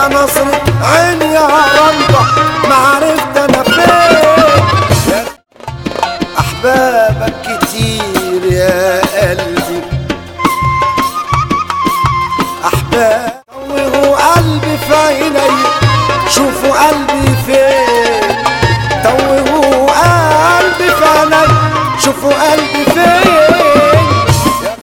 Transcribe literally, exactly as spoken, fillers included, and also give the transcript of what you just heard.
يا نصرة عين يا رمضة ما عرفت انا فين. احبابك كتير يا قلبي، احباب توهوا قلبي في عيني، شوفوا قلبي